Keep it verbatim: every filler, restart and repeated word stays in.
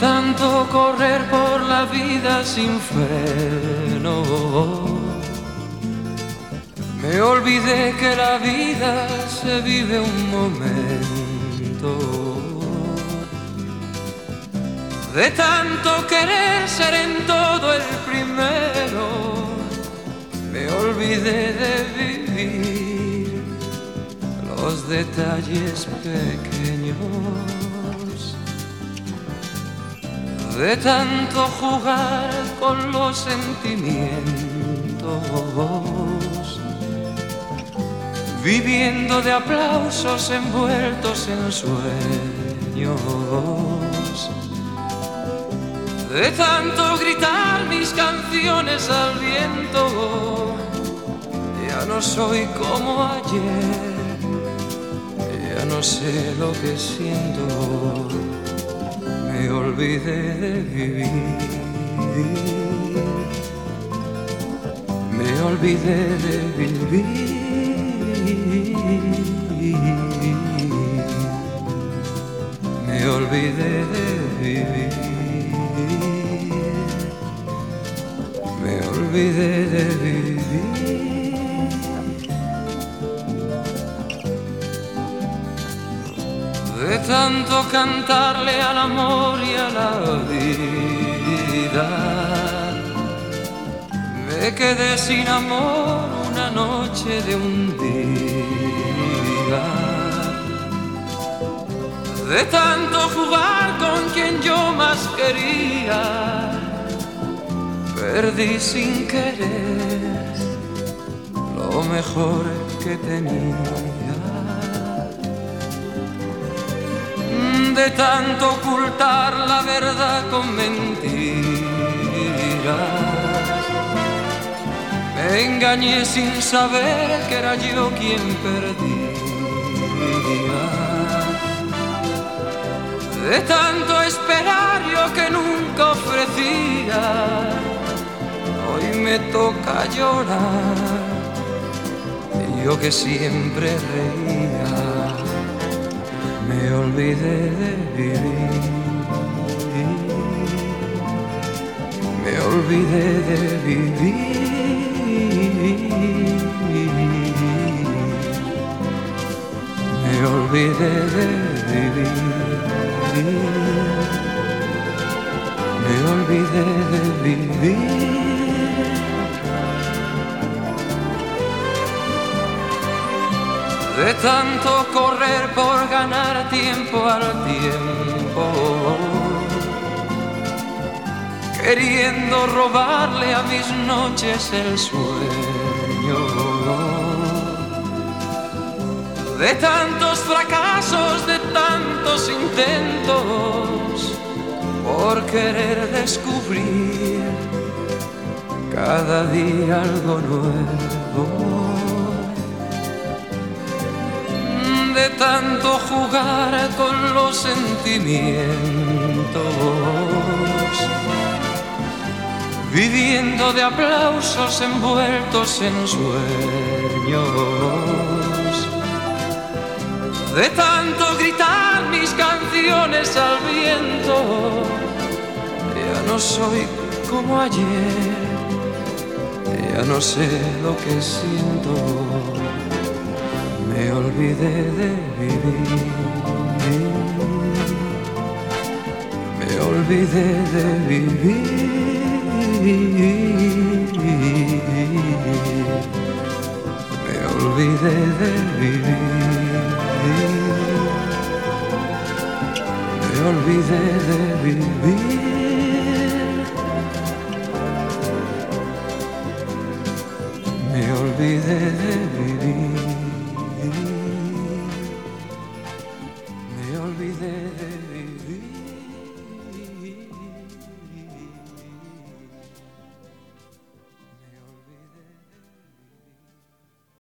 tanto correr por la vida sin freno, me olvidé que la vida se vive un momento. De tanto querer ser en todo el primero, me olvidé de vivir los detalles pequeños. De tanto jugar con los sentimientos, viviendo de aplausos envueltos en sueños. De tanto gritar mis canciones al viento, ya no soy como ayer, ya no sé lo que siento. Me olvidé de vivir, me olvidé de vivir, me olvidé de vivir, me olvidé de vivir. De tanto cantarle al amor y a la vida, me quedé sin amor una noche de un día. De tanto jugar con quien yo más quería, perdí sin querer lo mejor que tenía. De tanto ocultar la verdad con mentiras, me engañé sin saber que era yo quien perdía. De tanto esperar yo que nunca ofrecía, hoy me toca llorar, yo que siempre reía. Me olvidé de vivir, me olvidé de vivir, me olvidé de vivir, me olvidé de vivir. De tanto correr por ganar tiempo al tiempo, queriendo robarle a mis noches el sueño. De tantos fracasos, de tantos intentos, por querer descubrir cada día algo nuevo. De tanto jugar con los sentimientos, viviendo de aplausos envueltos en sueños. De tanto gritar mis canciones al viento, ya no soy como ayer, ya no sé lo que siento. Me olvidé de vivir, me olvidé de vivir, me olvidé de vivir, me olvidé de vivir, me olvidé de vivir.